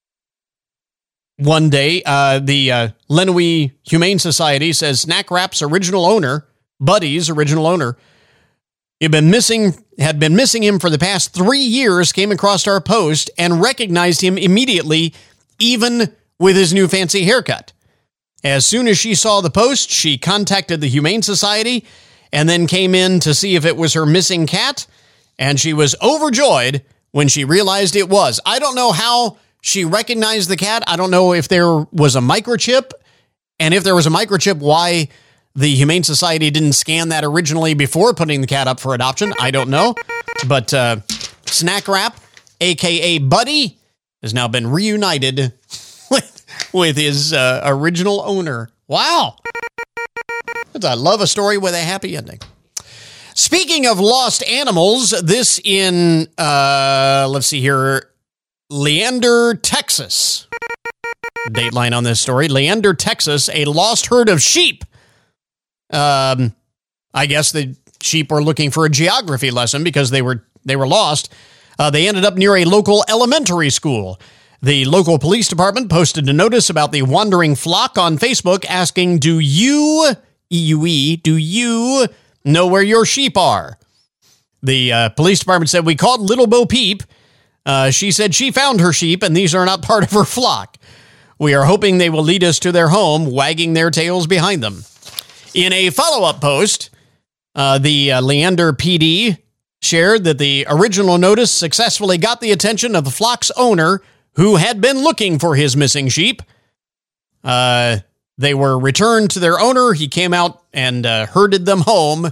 one day. Uh, the uh, Lenawee Humane Society says Snack Wrap's original owner, Buddy's original owner, had been missing had been missing him for the past three years, came across our post and recognized him immediately, even with his new fancy haircut. As soon as she saw the post, she contacted the Humane Society and then came in to see if it was her missing cat, and she was overjoyed when she realized it was. I don't know how she recognized the cat. I don't know if there was a microchip, and if there was a microchip, why the Humane Society didn't scan that originally before putting the cat up for adoption. I don't know. But uh, Snack Wrap, a k a. Buddy, has now been reunited with, with his uh, original owner. Wow. I love a story with a happy ending. Speaking of lost animals, this in, uh, let's see here, Leander, Texas. Dateline on this story. Leander, Texas, a lost herd of sheep. Um, I guess the sheep were looking for a geography lesson because they were they were lost. Uh, they ended up near a local elementary school. The local police department posted a notice about the wandering flock on Facebook asking, do you, E U E, do you know where your sheep are? The uh, police department said, we called Little Bo Peep. Uh, she said she found her sheep and these are not part of her flock. We are hoping they will lead us to their home, wagging their tails behind them. In a follow-up post, uh, the uh, Leander P D shared that the original notice successfully got the attention of the flock's owner, who had been looking for his missing sheep. Uh, they were returned to their owner. He came out and uh, herded them home.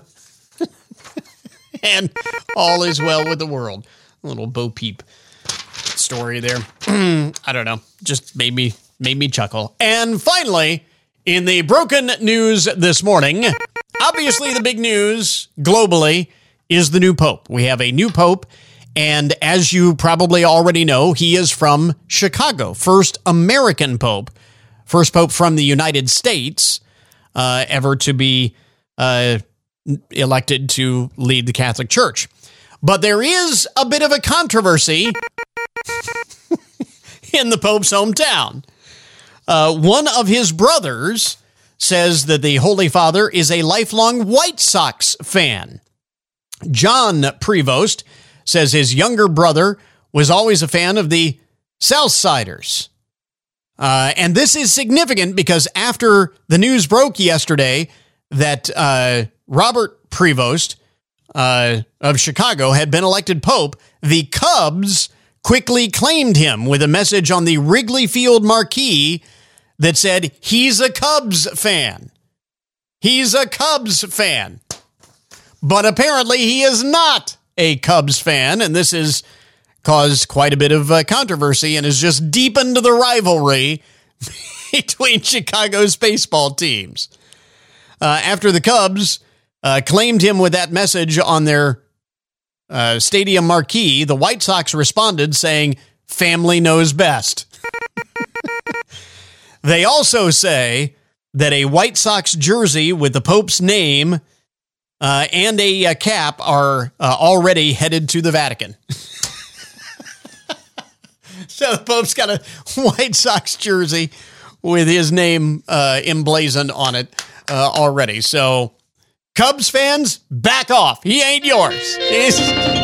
And all is well with the world. A little Bo Peep story there. I don't know. Just made me, made me chuckle. And finally, in the broken news this morning, obviously the big news globally is the new pope. We have a new pope, and as you probably already know, he is from Chicago, first American pope, first pope from the United States uh, ever to be uh, elected to lead the Catholic Church. But there is a bit of a controversy in the Pope's hometown. Uh, one of his brothers says that the Holy Father is a lifelong White Sox fan. John Prevost says his younger brother was always a fan of the Southsiders. Uh, and this is significant because after the news broke yesterday that uh, Robert Prevost uh, of Chicago had been elected Pope, the Cubs quickly claimed him with a message on the Wrigley Field marquee that said, he's a Cubs fan. He's a Cubs fan. But apparently he is not a Cubs fan, and this has caused quite a bit of uh, controversy and has just deepened the rivalry between Chicago's baseball teams. Uh, after the Cubs uh, claimed him with that message on their uh, stadium marquee, the White Sox responded saying, family knows best. They also say that a White Sox jersey with the Pope's name uh, and a, a cap are uh, already headed to the Vatican. So the Pope's got a White Sox jersey with his name uh, emblazoned on it uh, already. So Cubs fans, back off. He ain't yours. He's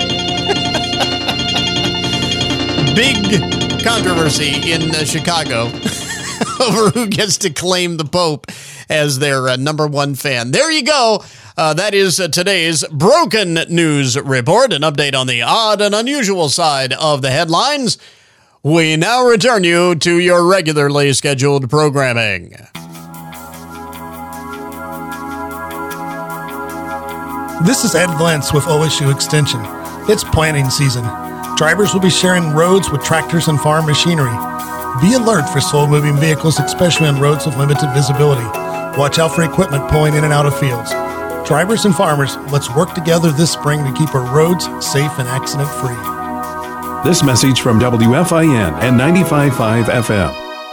big controversy in uh, Chicago over who gets to claim the Pope as their uh, number one fan. There you go. Uh, that is uh, today's Broken News Report, an update on the odd and unusual side of the headlines. We now return you to your regularly scheduled programming. This is Ed Glentz with O S U Extension. It's planting season. Drivers will be sharing roads with tractors and farm machinery. Be alert for slow-moving vehicles, especially on roads with limited visibility. Watch out for equipment pulling in and out of fields. Drivers and farmers, let's work together this spring to keep our roads safe and accident-free. This message from W F I N and ninety-five point five F M.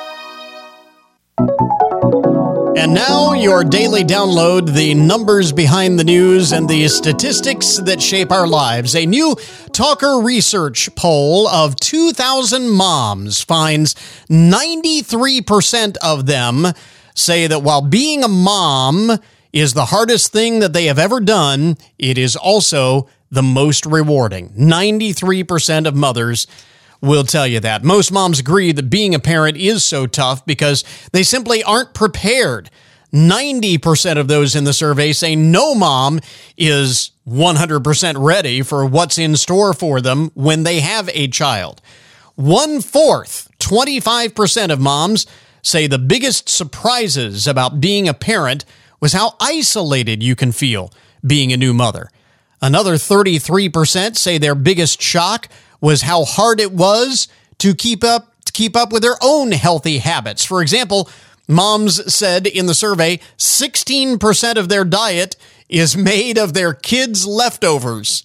And now your daily download, the numbers behind the news and the statistics that shape our lives. A new Talker Research poll of two thousand moms finds ninety-three percent of them say that while being a mom is the hardest thing that they have ever done, it is also the most rewarding. ninety-three percent of mothers will tell you that. Most moms agree that being a parent is so tough because they simply aren't prepared. ninety percent of those in the survey say no mom is one hundred percent ready for what's in store for them when they have a child. One-fourth, twenty-five percent of moms say the biggest surprises about being a parent was how isolated you can feel being a new mother. Another thirty-three percent say their biggest shock was how hard it was to keep up to keep up with their own healthy habits. For example, moms said in the survey, sixteen percent of their diet is made of their kids' leftovers.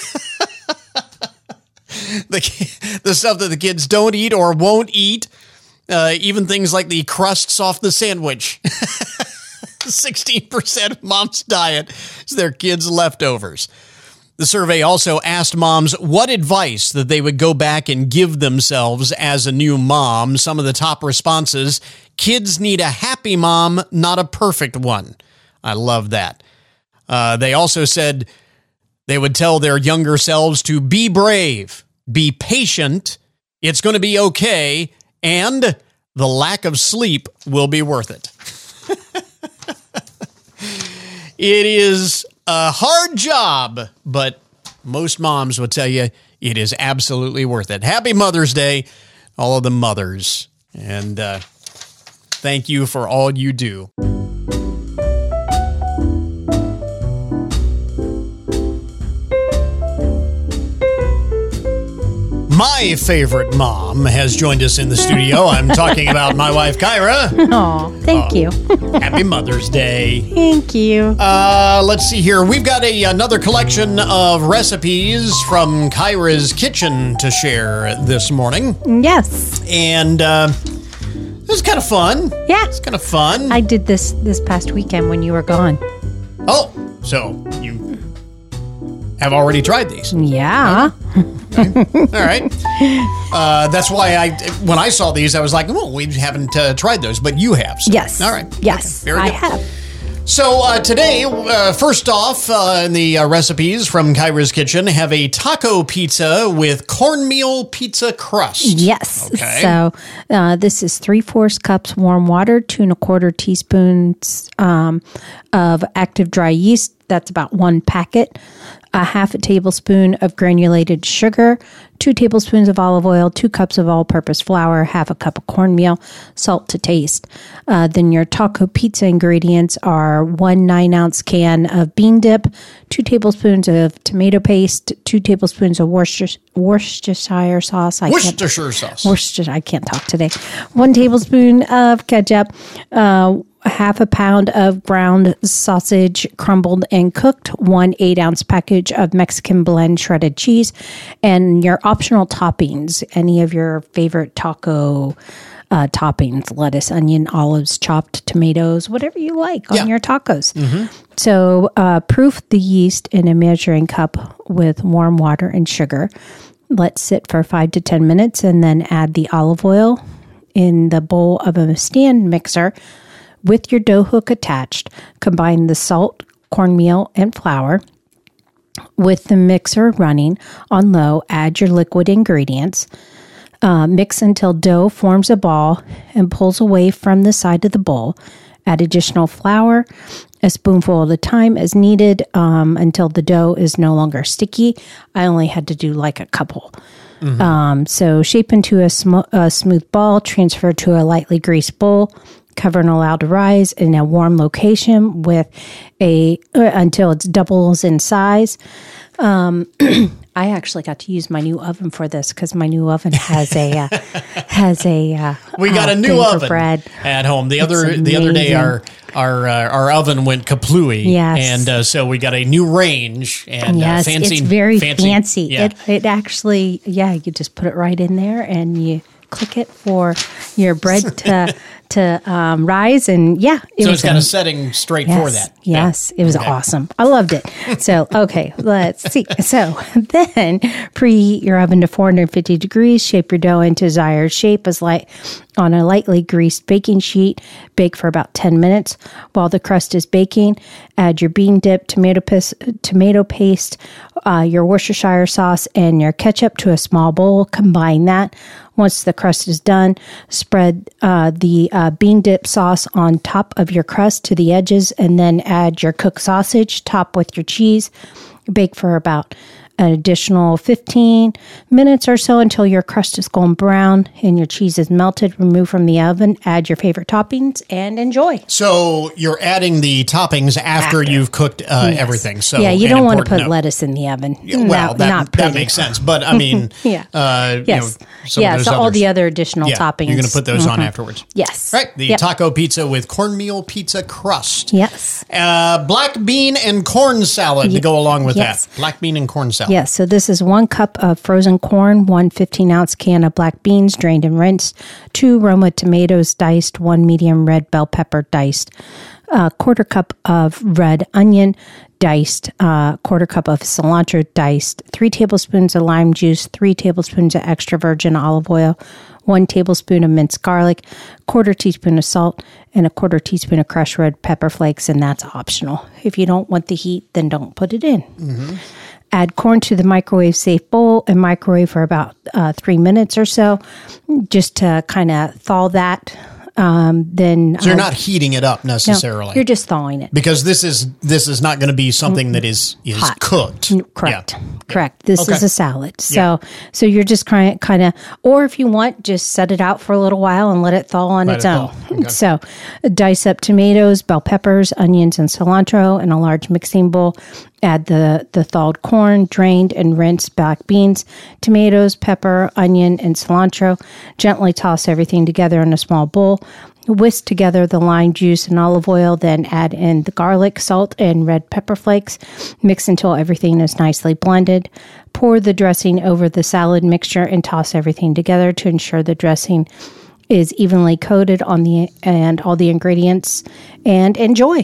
the, the stuff that the kids don't eat or won't eat, uh, even things like the crusts off the sandwich. sixteen percent of mom's diet is their kids' leftovers. The survey also asked moms what advice that they would go back and give themselves as a new mom. Some of the top responses: kids need a happy mom, not a perfect one. I love that. Uh, they also said they would tell their younger selves to be brave, be patient, it's going to be okay, and the lack of sleep will be worth it. It is a hard job, but most moms will tell you it is absolutely worth it. Happy Mother's Day, all of the mothers, and uh, thank you for all you do. My favorite mom has joined us in the studio. I'm talking about my wife, Kyra. Oh, thank uh, you. Happy Mother's Day. Thank you. Uh, let's see here. We've got a another collection of recipes from Kyra's kitchen to share this morning. Yes. And uh, it was kind of fun. Yeah. It's kind of fun. I did this this past weekend when you were gone. Oh, So you have already tried these. Yeah. Okay. All right. Uh, that's why I, when I saw these, I was like, well, we haven't uh, tried those, but you have. So. Yes. All right. Yes, Okay. Very I good. have. So uh, today, uh, first off, uh, in the uh, recipes from Kyra's Kitchen, have a taco pizza with cornmeal pizza crust. Yes. Okay. So uh, this is three-fourths cups warm water, two and a quarter teaspoons um, of active dry yeast. That's about one packet. A half a tablespoon of granulated sugar, two tablespoons of olive oil, two cups of all-purpose flour, half a cup of cornmeal, salt to taste. Uh, then your taco pizza ingredients are one nine-ounce can of bean dip, two tablespoons of tomato paste, two tablespoons of Worcester, Worcestershire sauce. I Worcestershire sauce. Worcestershire. I can't talk today. One tablespoon of ketchup. Uh, half a pound of ground sausage, crumbled and cooked, one eight-ounce package of Mexican blend shredded cheese, and your optional toppings, any of your favorite taco uh, toppings, lettuce, onion, olives, chopped tomatoes, whatever you like on Yeah. your tacos. Mm-hmm. So uh, proof the yeast in a measuring cup with warm water and sugar. Let sit for five to ten minutes, and then add the olive oil in the bowl of a stand mixer. With your dough hook attached, combine the salt, cornmeal, and flour. With the mixer running on low, add your liquid ingredients. Uh, mix until dough forms a ball and pulls away from the side of the bowl. Add additional flour, a spoonful at a time as needed um, until the dough is no longer sticky. I only had to do like a couple. Mm-hmm. Um, so shape into a, sm- a smooth ball, transfer to a lightly greased bowl. Cover and allow to rise in a warm location with a uh, until it doubles in size. Um, I actually got to use my new oven for this because my new oven has a uh, has a uh, We got uh, a new thing for oven bread. at home. The It's other the other day, amazing. our our uh, our oven went kaplooey. Yes. and uh, so we got a new range and Yes, uh, fancy. it's very fancy. fancy. Yeah. It it actually, yeah, you just put it right in there and you click it for your bread to to um, rise, and yeah, it so was it's got am- a setting straight yes, for that. Yes, Yeah. it was Okay. awesome. I loved it. So, okay, let's see. So then preheat your oven to four hundred fifty degrees. Shape your dough into desired shape as light on a lightly greased baking sheet. Bake for about ten minutes. While the crust is baking, add your bean dip, tomato paste, tomato paste, uh, your Worcestershire sauce, and your ketchup to a small bowl. Combine that. Once the crust is done, spread uh, the uh, bean dip sauce on top of your crust to the edges, and then add your cooked sausage. Top with your cheese. Bake for about an additional fifteen minutes or so until your crust is golden brown and your cheese is melted. Remove from the oven. Add your favorite toppings and enjoy. So you're adding the toppings after, After. you've cooked uh, Yes. everything. So yeah, you an don't want to important put note. lettuce in the oven. Yeah, well, not, that, not that pretty. makes sense. But I mean, Yeah. uh, Yes. you know, some yeah, of those so all others. the other additional Yeah, toppings. You're going to put those on Mhm. afterwards. Yes. Right. The Yep. taco pizza with cornmeal pizza crust. Yes. Uh, black bean and corn salad to Ye- go along with yes. that. Black bean and corn salad. Yes, so this is one cup of frozen corn, one fifteen-ounce can of black beans drained and rinsed, two Roma tomatoes diced, one medium red bell pepper diced, a quarter cup of red onion diced, a quarter cup of cilantro diced, three tablespoons of lime juice, three tablespoons of extra virgin olive oil, one tablespoon of minced garlic, quarter teaspoon of salt, and a quarter teaspoon of crushed red pepper flakes, and that's optional. If you don't want the heat, then don't put it in. Mm-hmm. Add corn to the microwave safe bowl and microwave for about uh, three minutes or so, just to kind of thaw that. Um, then So you're uh, not heating it up no, necessarily. you're just thawing it. because this is this is not going to be something that is is Hot. cooked. Correct. Yeah. Correct. This Okay. is a salad. So so you're just kind kind of, or if you want, just set it out for a little while and let it thaw on Let its it own. thaw. Okay. So dice up tomatoes, bell peppers, onions, and cilantro in a large mixing bowl. Add the, the thawed corn, drained and rinsed black beans, tomatoes, pepper, onion, and cilantro. Gently toss everything together in a small bowl. Whisk together the lime juice and olive oil, then add in the garlic, salt, and red pepper flakes. Mix until everything is nicely blended. Pour the dressing over the salad mixture and toss everything together to ensure the dressing is evenly coated on the and all the ingredients, and enjoy.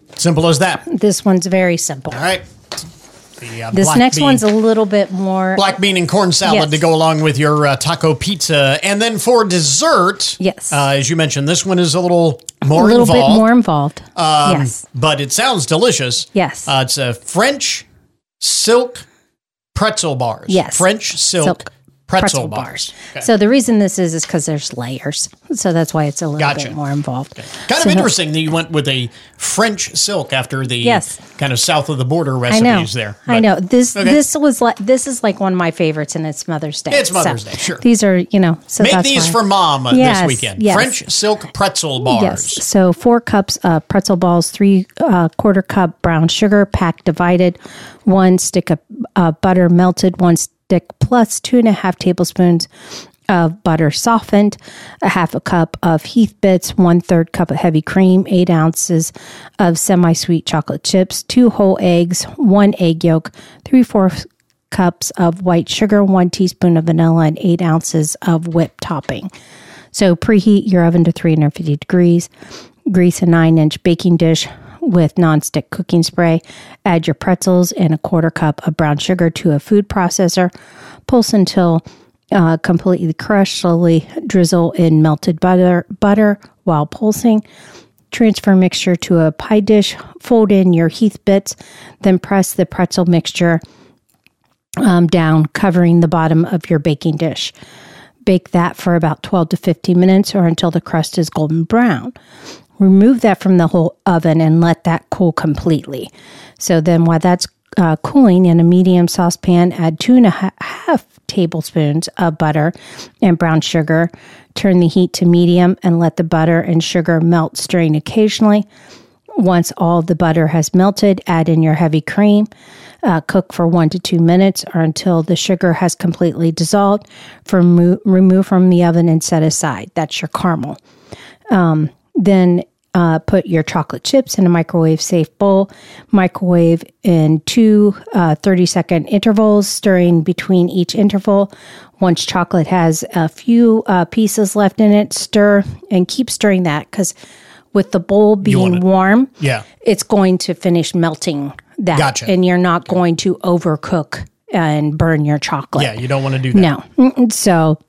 Simple as that. This one's very simple. All right. The, uh, this next bean, one's a little bit more... Black bean and corn salad yes. to go along with your uh, taco pizza. And then for dessert, yes, uh, as you mentioned, this one is a little more involved. A little involved. bit more involved, um, yes. But it sounds delicious. Yes. Uh, it's a French silk pretzel bars. Yes. French silk, silk. Pretzel, pretzel bars. bars. Okay. So the reason this is is because there's layers. So that's why it's a little gotcha. bit more involved. Okay. Kind so of interesting that you went with a French silk after the yes. kind of south of the border recipes I know. there. But, I know. This okay. this was like this is like one of my favorites, and it's Mother's Day. It's Mother's so Day, sure. These are, you know, so Make that's these why. for mom uh, yes, this weekend. Yes. French silk pretzel bars. Yes. So four cups of pretzel balls, three uh, quarter cup brown sugar, packed divided, one stick of uh, butter melted, one stick plus two and a half tablespoons of butter softened, a half a cup of Heath Bits, one third cup of heavy cream, eight ounces of semi-sweet chocolate chips, two whole eggs, one egg yolk, three fourths cups of white sugar, one teaspoon of vanilla, and eight ounces of whipped topping. So preheat your oven to three hundred fifty degrees. Grease a nine-inch baking dish with nonstick cooking spray. Add your pretzels and a quarter cup of brown sugar to a food processor. Pulse until uh, completely crushed. Slowly drizzle in melted butter, butter while pulsing. Transfer mixture to a pie dish. Fold in your Heath Bits. Then press the pretzel mixture um, down, covering the bottom of your baking dish. Bake that for about twelve to fifteen minutes or until the crust is golden brown. Remove that from the whole oven and let that cool completely. So then while that's uh, cooling in a medium saucepan, add two and a half tablespoons of butter and brown sugar. Turn the heat to medium and let the butter and sugar melt, stirring occasionally. Once all the butter has melted, add in your heavy cream. Uh, cook for one to two minutes or until the sugar has completely dissolved. From, remove from the oven and set aside. That's your caramel. Um, Then uh, put your chocolate chips in a microwave-safe bowl. Microwave in two uh, thirty-second intervals, stirring between each interval. Once chocolate has a few uh, pieces left in it, stir and keep stirring that because with the bowl being warm, yeah. it's going to finish melting that. Gotcha. And you're not going to overcook and burn your chocolate. Yeah, you don't want to do that. No. So,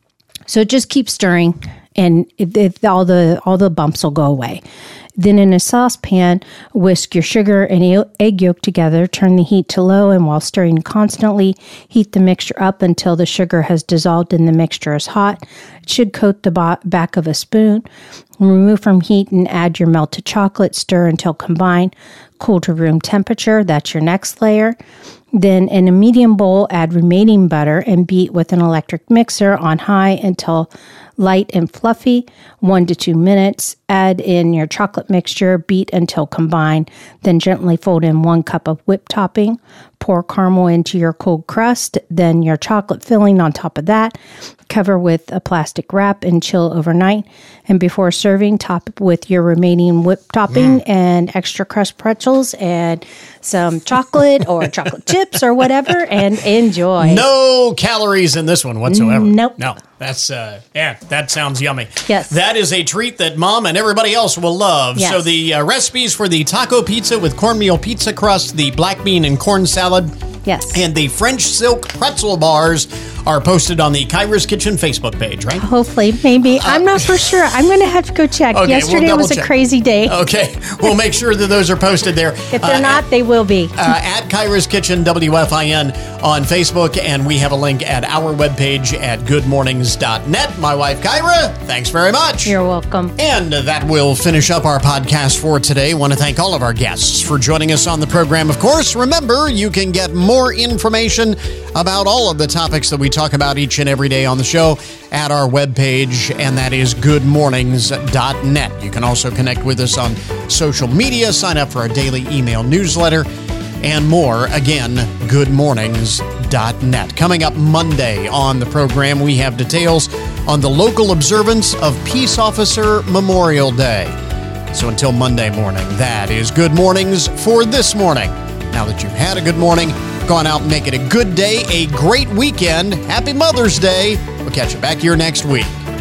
so just keep stirring. And if, if all the all the bumps will go away. Then in a saucepan, whisk your sugar and egg yolk together. Turn the heat to low, and while stirring constantly, heat the mixture up until the sugar has dissolved and the mixture is hot. It should coat the bo- back of a spoon. Remove from heat and add your melted chocolate. Stir until combined. Cool to room temperature. That's your next layer. Then in a medium bowl, add remaining butter and beat with an electric mixer on high until light and fluffy, one to two minutes. Add in your chocolate mixture, beat until combined, then gently fold in one cup of whipped topping. Pour caramel into your cold crust, then your chocolate filling on top of that. Cover with a plastic wrap and chill overnight. And before serving, top with your remaining whipped topping mm. and extra crushed pretzels and some chocolate or chocolate chips or whatever, and enjoy. No calories in this one whatsoever. Nope. No, that's, uh, yeah, that sounds yummy. Yes. That is a treat that Mom and everybody else will love. Yes. So the uh, recipes for the taco pizza with cornmeal pizza crust, the black bean and corn salad, yes, and the French silk pretzel bars are posted on the Kyra's Kitchen Facebook page, right? Hopefully, maybe. Uh, I'm not for sure. I'm going to have to go check. Okay, Yesterday we'll was a check. crazy day. Okay, we'll make sure that those are posted there. If they're uh, not, at, they will be. uh, at Kyra's Kitchen, W F I N on Facebook, and we have a link at our webpage at good mornings dot net. My wife, Kyra, thanks very much. You're welcome. And that will finish up our podcast for today. I want to thank all of our guests for joining us on the program. Of course, remember, you can get more information about all of the topics that we talk about each and every day on the show at our webpage, and that is good mornings dot net. You can also connect with us on social media, sign up for our daily email newsletter, and more. Again, good mornings dot net. Coming up Monday on the program, we have details on the local observance of Peace Officer Memorial Day. So until Monday morning, that is Good Mornings for this morning. Now that you've had a good morning, go on out and make it a good day, a great weekend. Happy Mother's Day. We'll catch you back here next week.